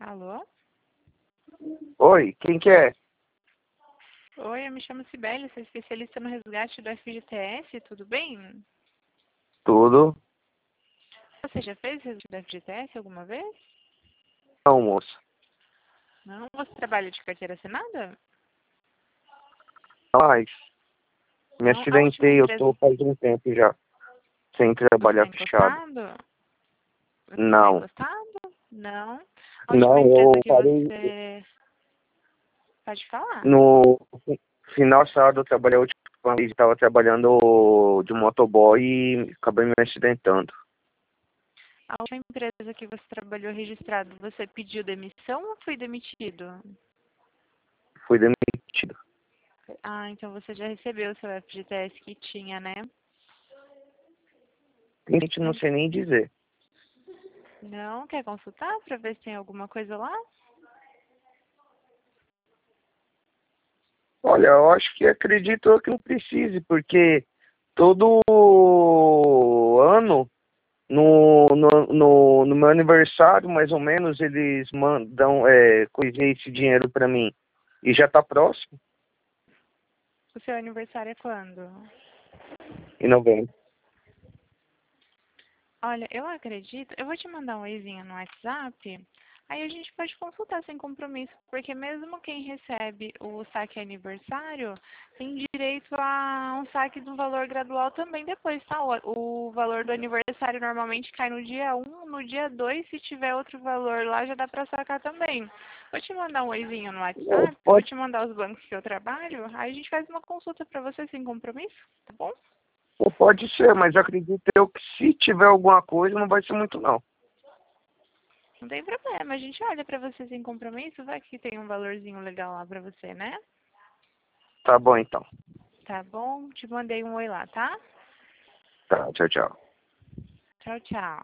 Alô? Oi, quem que é? Oi, eu me chamo Cibele, sou especialista no resgate do FGTS, tudo bem? Tudo? Você já fez resgate do FGTS alguma vez? Não, moça. Não? Você trabalha de carteira assinada? Mas me Não? A última acidentei, eu empresa, tô faz um tempo já, sem você está trabalhar fechado. encostado? Você está Não, encostado? Não. A última não, empresa eu que parei você... Pode falar. no final de sábado, eu trabalhei a última vez, estava trabalhando de motoboy e acabei me acidentando. A última empresa que você trabalhou registrado, você pediu demissão ou foi demitido? Fui demitido. Ah, então você já recebeu o seu FGTS que tinha, né? Gente, não sei nem dizer. Não? Quer consultar para ver se tem alguma coisa lá? Olha, eu acho que acredito eu que não precise, porque todo ano no meu aniversário, mais ou menos, eles mandam coisar esse dinheiro para mim. E já tá próximo, O seu aniversário é quando? em novembro. Olha, eu acredito, eu vou te mandar um oizinho no WhatsApp, aí a gente pode consultar sem compromisso, porque mesmo quem recebe o saque aniversário tem direito a um saque de um valor gradual também depois, tá? O valor do aniversário normalmente cai no dia 1, no dia 2, se tiver outro valor lá já dá pra sacar também. Vou te mandar um oizinho no WhatsApp, vou Pode, te mandar os bancos que eu trabalho, aí a gente faz uma consulta pra você sem compromisso, tá bom? pode ser, mas acredito eu que se tiver alguma coisa, não vai ser muito não. Não tem problema, a gente olha pra você sem compromisso, vai que tem um valorzinho legal lá pra você, né? Tá bom então. Tá bom? Te mandei um oi lá, tá? Tá, tchau, tchau. Tchau, tchau.